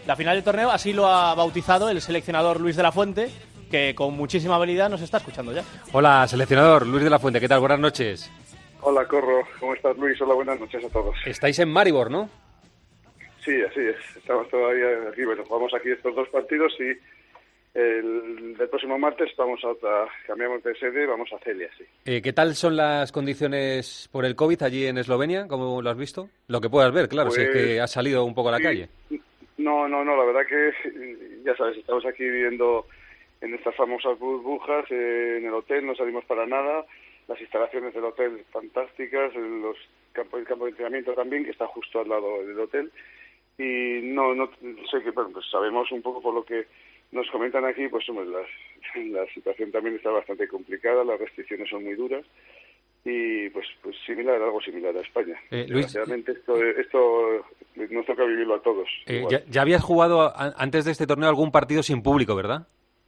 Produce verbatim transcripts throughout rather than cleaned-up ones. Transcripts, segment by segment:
la final del torneo. Así lo ha bautizado el seleccionador Luis de la Fuente, que con muchísima habilidad nos está escuchando ya. Hola, seleccionador Luis de la Fuente, ¿qué tal? Buenas noches. Hola, Corro, ¿cómo estás, Luis? Hola, buenas noches a todos. Estáis en Maribor, ¿no? Sí, así es, estamos todavía aquí, bueno, jugamos aquí estos dos partidos y el, el próximo martes vamos a otra, cambiamos de sede, vamos a Celia, sí. Eh, ¿Qué tal son las condiciones por el COVID allí en Eslovenia? ¿Cómo lo has visto? Lo que puedas ver, claro, pues, si es que has salido un poco a la sí, calle. No, no, no, la verdad que, ya sabes, estamos aquí viviendo en estas famosas burbujas, eh, en el hotel, no salimos para nada, las instalaciones del hotel fantásticas, los campos, el campo de entrenamiento también, que está justo al lado del hotel, y no, no sé que, bueno, pues sabemos un poco por lo que nos comentan aquí, pues hombre, la, la situación también está bastante complicada, las restricciones son muy duras, y pues pues similar, algo similar a España. Eh, Luis, Realmente esto, esto nos toca vivirlo a todos. Eh, ya, ya habías jugado a, antes de este torneo algún partido sin público, ¿verdad?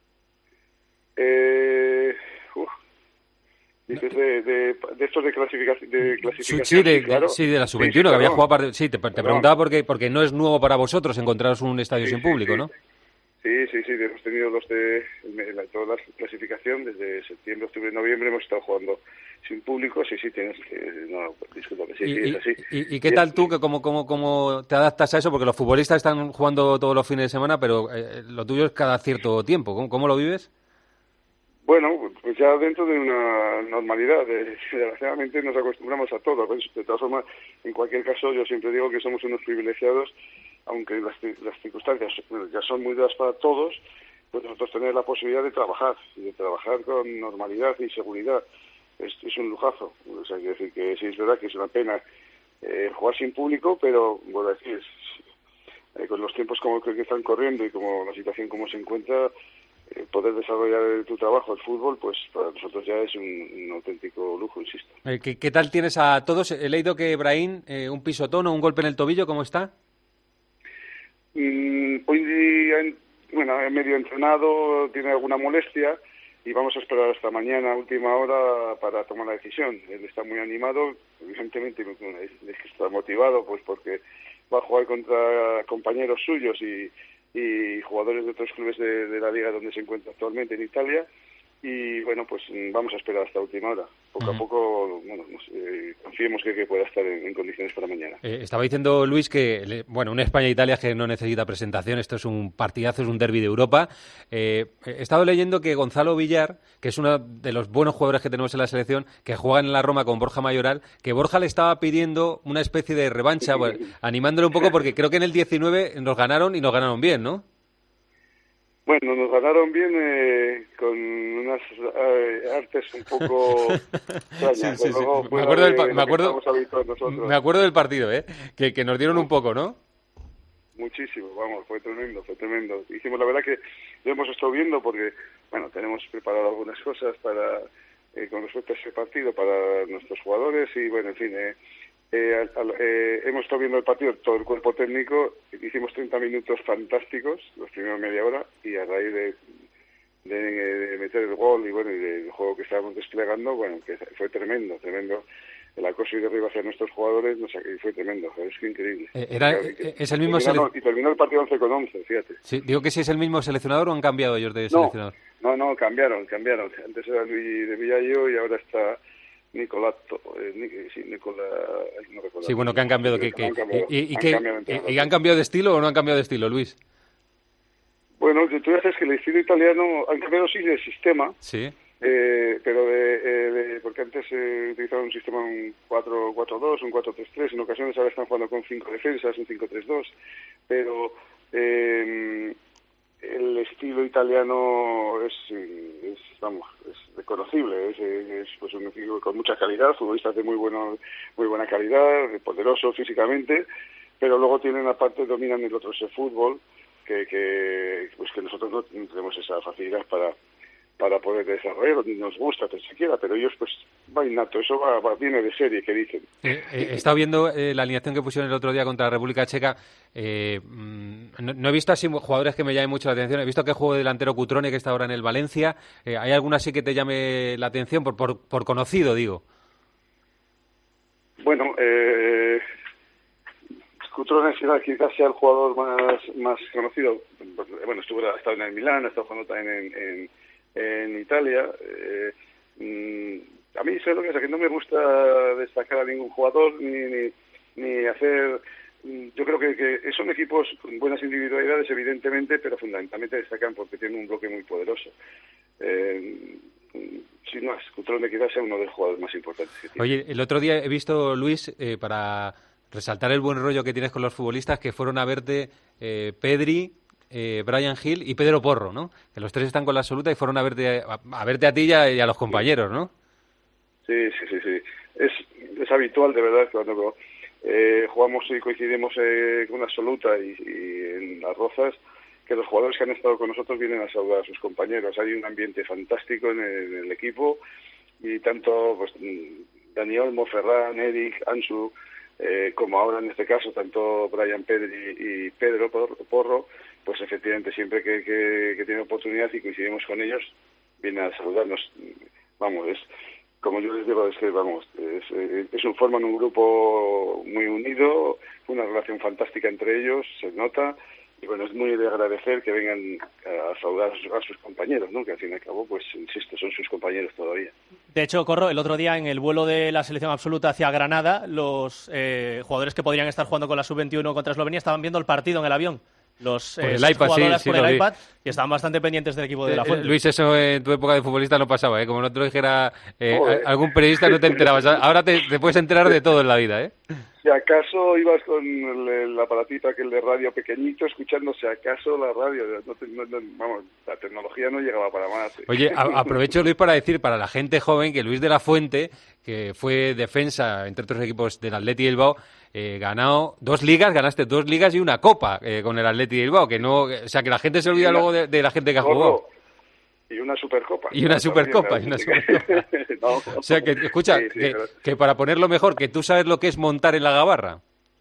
Eh, uf, dices de, de, de estos de, clasificación, de clasificación. Sí, de, claro. de, sí, de la sub veintiuno, sí, que había jugado partido. Sí, te, te preguntaba porque, porque no es nuevo para vosotros encontraros un estadio sí, sin público, sí, ¿no? Sí, sí, sí, hemos tenido dos de la, toda la clasificación, desde septiembre, octubre, noviembre hemos estado jugando sin público, sí, sí, tienes que, no, disculpa, que sí, ¿Y, sí, es así. ¿Y, y qué tal tú, que cómo, cómo, cómo te adaptas a eso? Porque los futbolistas están jugando todos los fines de semana, pero eh, lo tuyo es cada cierto tiempo, ¿cómo, cómo lo vives? Bueno, pues ya dentro de una normalidad, desgraciadamente nos acostumbramos a todo, de todas formas, en cualquier caso yo siempre digo que somos unos privilegiados, aunque las, las circunstancias ya son muy duras para todos, pues nosotros tener la posibilidad de trabajar, y de trabajar con normalidad y seguridad, es, es un lujazo, o sea, quiero decir que sí es verdad que es una pena eh, jugar sin público, pero, bueno, decir, eh, con los tiempos como que están corriendo y como la situación como se encuentra, poder desarrollar tu trabajo, el fútbol, pues para nosotros ya es un, un auténtico lujo, insisto. Eh, ¿qué, ¿Qué tal tienes a todos? He leído que Brahim, eh, un pisotón o un golpe en el tobillo, ¿cómo está? Mm, hoy día, bueno, medio entrenado, tiene alguna molestia y vamos a esperar hasta mañana, última hora, para tomar la decisión. Él está muy animado, evidentemente es que está motivado, pues porque va a jugar contra compañeros suyos y y jugadores de otros clubes de, de la liga donde se encuentra actualmente en Italia, y bueno, pues vamos a esperar hasta última hora. Poco uh-huh. a poco, bueno, nos, eh, confiemos que, que pueda estar en, en condiciones para mañana. Eh, estaba diciendo Luis que, bueno, un España-Italia que no necesita presentación, esto es un partidazo, es un derbi de Europa. Eh, he estado leyendo que Gonzalo Villar, que es uno de los buenos jugadores que tenemos en la selección, que juega en la Roma con Borja Mayoral, que Borja le estaba pidiendo una especie de revancha, bueno, animándole un poco, porque creo que en el diecinueve nos ganaron y nos ganaron bien, ¿no? Bueno, nos ganaron bien eh, con unas eh, artes un poco extrañas. Sí, sí, sí. Luego, me, acuerdo del pa- me, acuerdo, me acuerdo del partido, ¿eh? Que, que nos dieron un poco, ¿no? Muchísimo, vamos, fue tremendo, fue tremendo. Hicimos, la verdad que lo hemos estado viendo porque, bueno, tenemos preparado algunas cosas para eh, con respecto a ese partido para nuestros jugadores y, bueno, en fin, eh, Eh, al, eh, hemos estado viendo el partido, todo el cuerpo técnico, hicimos treinta minutos fantásticos, los primeros media hora, y a raíz de, de, de meter el gol y bueno y del juego que estábamos desplegando, bueno, que fue tremendo, tremendo. El acoso y derribo hacia nuestros jugadores nos, fue tremendo, es que increíble. Eh, era, que, es el mismo terminó, sele... Y terminó el partido once con once, fíjate. Sí, digo que si es el mismo seleccionador o han cambiado ellos de seleccionador. No, no, no, cambiaron, cambiaron. Antes era Luis de Villayo y ahora está Nicolato, eh, sí, Nicola, no recuerdo. Sí, bueno, que han cambiado, que, que, han cambiado, y, y, han que, cambiado y, y han cambiado de estilo o no han cambiado de estilo, Luis. Bueno, tú dices que el estilo italiano han cambiado sí de sistema, sí, eh, pero de, eh, de porque antes eh, utilizaban un sistema un cuatro cuatro dos, un cuatro tres tres, en ocasiones ahora están jugando con cinco defensas, un cinco tres dos, pero eh, el estilo italiano es, es vamos, es reconocible, es, es pues un equipo con mucha calidad, futbolistas de muy bueno, muy buena calidad, poderoso físicamente, pero luego tienen aparte, dominan el otro ese fútbol que, que pues que nosotros no tenemos esa facilidad para para poder desarrollar, ni nos gusta tan siquiera, pero ellos pues va innato, eso va, va viene de serie, que dicen. Eh, eh, he estado viendo eh, la alineación que pusieron el otro día contra la República Checa, eh, no, no he visto así jugadores que me llamen mucho la atención, he visto que juego delantero Cutrone, que está ahora en el Valencia, eh, ¿hay alguna así que te llame la atención, por, por, por conocido, digo? Bueno, eh... Cutrone quizás sea el jugador más más conocido. Bueno, estuvo ha estado en el Milán, ha estado jugando también en, en, en Italia. Eh, mmm, a mí sé lo que es, que no me gusta destacar a ningún jugador ni ni, ni hacer. Yo creo que, que son equipos con buenas individualidades, evidentemente, pero fundamentalmente destacan porque tienen un bloque muy poderoso. Eh, sin más, Cutrone quizás sea uno de los jugadores más importantes que tiene. Oye, el otro día he visto, Luis, eh, para resaltar el buen rollo que tienes con los futbolistas, que fueron a verte eh, Pedri, eh, Bryan Gil y Pedro Porro, ¿no? Que los tres están con la absoluta y fueron a verte a, a verte a ti y a, y a los compañeros, ¿no? Sí, sí, sí, sí. Es, es habitual, de verdad, cuando eh, jugamos y coincidimos eh, con una absoluta y, y en las Rozas, que los jugadores que han estado con nosotros vienen a saludar a sus compañeros. Hay un ambiente fantástico en el, en el equipo y tanto pues Daniel, Ferran, Eric, Ansu, eh, como ahora en este caso, tanto Bryan, Pedri y Pedro Porro, pues efectivamente siempre que, que, que tienen oportunidad y coincidimos con ellos, vienen a saludarnos. Vamos, es como yo les digo, es que vamos, es, es un forman un grupo muy unido, una relación fantástica entre ellos, se nota. Y bueno, es muy de agradecer que vengan a saludar a sus, a sus compañeros, ¿no? Que al fin y al cabo, pues insisto, son sus compañeros todavía. De hecho, Corro, el otro día en el vuelo de la selección absoluta hacia Granada, los eh, jugadores que podrían estar jugando con la sub veintiuno contra Eslovenia estaban viendo el partido en el avión. Los eh, el iPad, jugadoras sí, sí, por el vi. iPad y estaban bastante pendientes del equipo de la Fuente. Eh, Luis, eso en tu época de futbolista no pasaba, ¿eh? Como no te lo dijera eh, algún periodista, no te enterabas. Ahora te, te puedes enterar de todo en la vida, ¿eh? Si acaso ibas con el, el aparatito aquel de radio pequeñito, escuchando si acaso la radio, no te, no, no, vamos, la tecnología no llegaba para más. ¿eh? Oye, a, aprovecho, Luis, para decir para la gente joven que Luis de la Fuente, que fue defensa entre otros equipos del Athletic Bilbao, eh, ganó dos ligas, ganaste dos ligas y una copa eh, con el Athletic Bilbao, que no, o sea, que la gente se olvida una, luego de, de la gente que ha jugado. Y una supercopa. Y una supercopa. Y una supercopa. no, o sea, que escucha, sí, sí, que, pero... que para ponerlo mejor, que tú sabes lo que es montar en la gabarra.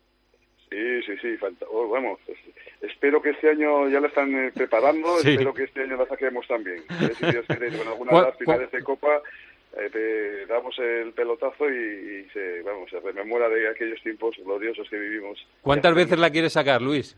Sí, sí, sí. Falta... Oh, vamos, pues, espero que este año ya la están eh, preparando, sí. Espero que este año la saquemos también. Si Dios quiere, con alguna de las finales de Copa eh, te damos el pelotazo y, y se, vamos, se rememora de aquellos tiempos gloriosos que vivimos. ¿Cuántas veces la quieres sacar, Luis?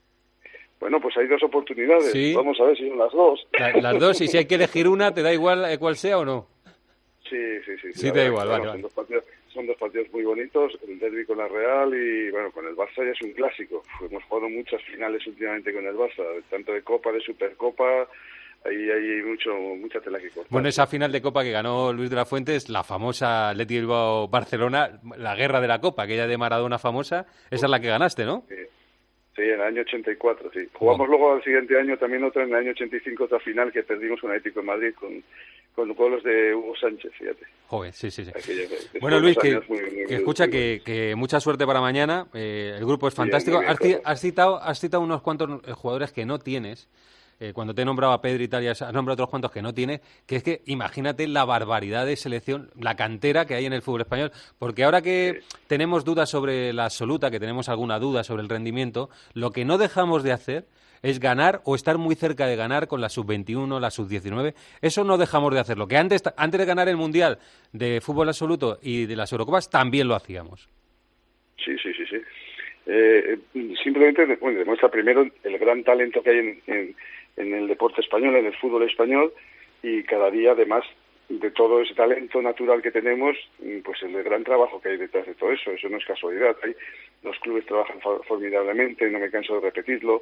Bueno, pues hay dos oportunidades. ¿Sí? Vamos a ver si son las dos. La, las dos, y si hay que elegir una, ¿te da igual eh, cuál sea o no? Sí, sí, sí. Sí, te da igual, vale, son, vale. Dos partidos, son dos partidos muy bonitos, el derbi con la Real y, bueno, con el Barça ya es un clásico. Hemos jugado muchas finales últimamente con el Barça, tanto de Copa, de Supercopa, ahí hay mucho, mucha tela que cortar. Bueno, esa final de Copa que ganó Luis de la Fuente es la famosa Athletic Bilbao Barcelona, la guerra de la Copa, aquella de Maradona famosa, esa es la que ganaste, ¿no? Sí. Sí, en el año ochenta y cuatro, sí. Jugamos oh. luego al siguiente año también otra en el año ochenta y cinco, otra final que perdimos con Atlético de Madrid con, con los goles de Hugo Sánchez, fíjate. Joder, sí, sí, sí. Aquello, bueno, Luis, que, muy, muy, que escucha, muy que, que mucha suerte para mañana. Eh, el grupo es fantástico. Bien, bien, has, has, citado, has citado unos cuantos jugadores que no tienes. Eh, cuando te he nombrado a Pedri y tal, has nombrado otros cuantos que no tiene, que es que imagínate la barbaridad de selección, la cantera que hay en el fútbol español, porque ahora que sí. tenemos dudas sobre la absoluta, que tenemos alguna duda sobre el rendimiento, lo que no dejamos de hacer es ganar o estar muy cerca de ganar con la sub veintiuno, la sub diecinueve, eso no dejamos de hacerlo, que antes, antes de ganar el Mundial de fútbol absoluto y de las Eurocopas también lo hacíamos. Sí, sí, sí, sí. Eh, simplemente bueno, demuestra primero el gran talento que hay en, en en el deporte español, en el fútbol español, y cada día, además de todo ese talento natural que tenemos, pues el gran trabajo que hay detrás de todo eso, eso no es casualidad. Hay, los clubes trabajan formidablemente, no me canso de repetirlo,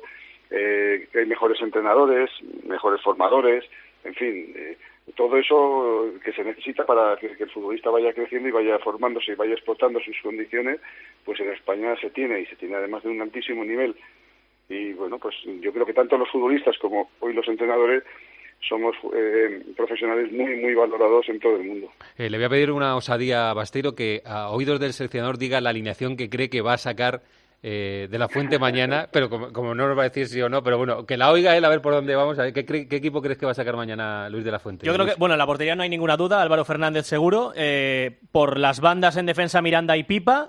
eh, hay mejores entrenadores, mejores formadores, en fin, eh, todo eso que se necesita para que, que el futbolista vaya creciendo y vaya formándose y vaya explotando sus condiciones, pues en España se tiene, y se tiene además de un altísimo nivel. Y bueno, pues yo creo que tanto los futbolistas como hoy los entrenadores somos eh, profesionales muy, muy valorados en todo el mundo. Eh, le voy a pedir una osadía a Basteiro, que a oídos del seleccionador diga la alineación que cree que va a sacar eh, de la Fuente mañana, pero como, como no nos va a decir sí o no, pero bueno, que la oiga él a ver por dónde vamos. A ver, ¿qué, ¿Qué equipo crees que va a sacar mañana Luis de la Fuente? Yo creo Luis. que, bueno, en la portería no hay ninguna duda, Álvaro Fernández seguro, eh, por las bandas en defensa Miranda y Pipa,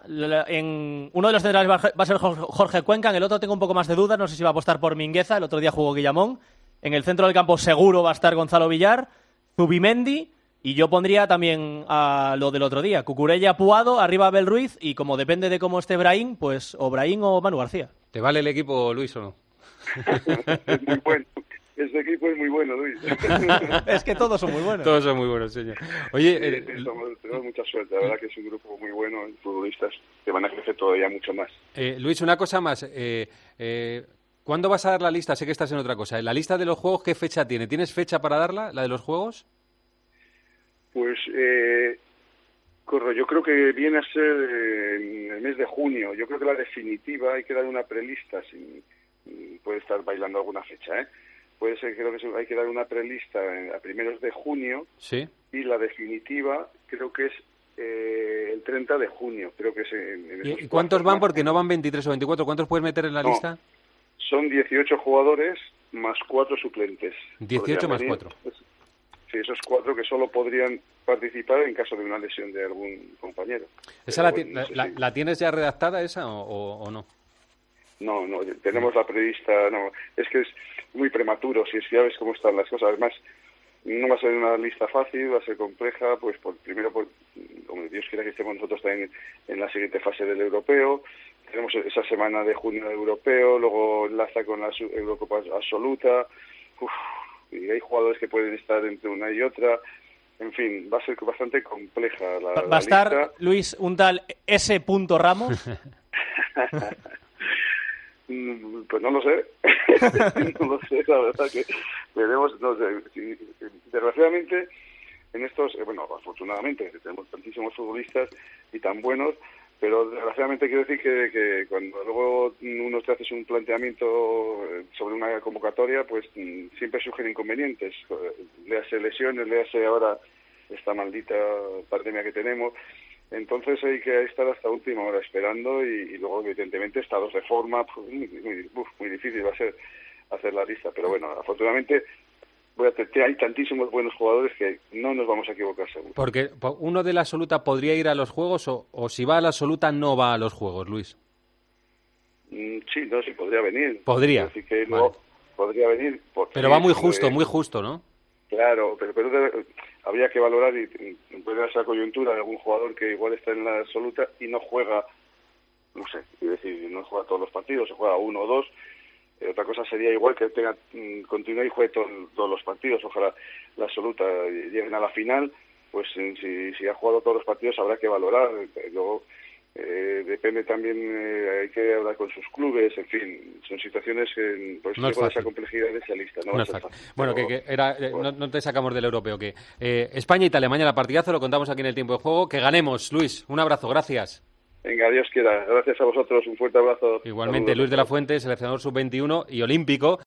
en uno de los centrales va a ser Jorge Cuenca, en el otro tengo un poco más de dudas, no sé si va a apostar por Mingueza, el otro día jugó Guillamón, en el centro del campo seguro va a estar Gonzalo Villar, Zubimendi, Y yo pondría también a lo del otro día, Cucurella, Puado, arriba Abel Ruiz, y como depende de cómo esté Brahim, pues o Brahim o Manu García. ¿Te vale el equipo, Luis, o no? Es muy bueno. Este equipo es muy bueno, Luis. Es que todos son muy buenos. Todos son muy buenos, señor. Oye, sí, eh, sí, somos, tenemos mucha suerte. La verdad que es un grupo muy bueno, futbolistas que van a crecer todavía mucho más. eh, Luis, una cosa más. Eh, eh, ¿Cuándo vas a dar la lista? Sé que estás en otra cosa. ¿La lista de los juegos qué fecha tiene? ¿Tienes fecha para darla, la de los juegos? Pues, eh, corro, yo creo que viene a ser eh, en el mes de junio. Yo creo que la definitiva hay que dar una prelista. Sin, puede estar bailando alguna fecha, ¿eh? Puede ser, creo que hay que dar una prelista a primeros de junio. Sí. Y la definitiva creo que es eh, el treinta de junio. Creo que es en, en ¿Y cuántos plazos, van? más. Porque no van veintitrés o veinticuatro. ¿Cuántos puedes meter en la no, lista? Son dieciocho jugadores más cuatro suplentes. dieciocho más cuatro. Sí, esos cuatro que solo podrían participar en caso de una lesión de algún compañero. ¿Esa la, bueno, la, no sé la, si... la tienes ya redactada esa o, o, o no? No, no, tenemos la prevista, no, es que es muy prematuro, si ya ves cómo están las cosas. Además, no va a ser una lista fácil, va a ser compleja, pues por, primero, por, como Dios quiera que estemos nosotros también en la siguiente fase del europeo. Tenemos esa semana de junio del europeo, luego enlaza con la Eurocopa absoluta. Uf, y hay jugadores que pueden estar entre una y otra. En fin, va a ser bastante compleja la, ¿Va, la va a estar, lista. Luis, un tal S. Ramos? Pues no lo sé, no lo sé, la verdad que veremos, no sé, si, desgraciadamente en estos, eh, bueno, afortunadamente tenemos tantísimos futbolistas y tan buenos, pero desgraciadamente quiero decir que, que cuando luego uno te haces un planteamiento sobre una convocatoria, pues siempre surgen inconvenientes, léase lesiones, léase ahora esta maldita pandemia que tenemos. Entonces hay que estar hasta última hora esperando y, y luego evidentemente estados de forma, pues, muy, muy, muy difícil va a ser hacer la lista, pero bueno, afortunadamente voy a te, hay tantísimos buenos jugadores que no nos vamos a equivocar seguro. Porque uno de la absoluta podría ir a los juegos o, o si va a la absoluta no va a los juegos, Luis. Mm, sí, no, sí podría venir. Podría. Así que vale. no, podría venir. Porque, pero va muy justo, eh, muy justo, ¿no? Claro, pero, pero debe, habría que valorar y, y puede darse la coyuntura de algún jugador que igual está en la absoluta y no juega, no sé, es decir, no juega todos los partidos, se juega uno o dos. Eh, otra cosa sería igual que tenga continúe y juegue todo, todos los partidos. Ojalá la absoluta lleguen a la final, pues si, si ha jugado todos los partidos habrá que valorar. Luego eh, depende también, eh, hay que hablar con sus clubes, en fin, son situaciones que pues no llevan es esa complejidad de esa lista. No, no va es a ser fácil. fácil. Bueno, Pero, que, que era, eh, bueno. no, no te sacamos del europeo, que eh, España, Italia, mañana partidazo, lo contamos aquí en el tiempo de juego, que ganemos. Luis, un abrazo, gracias. Venga, Dios quiera. Gracias a vosotros, un fuerte abrazo. Igualmente, Saludos. Luis de la Fuente, seleccionador sub veintiuno y olímpico.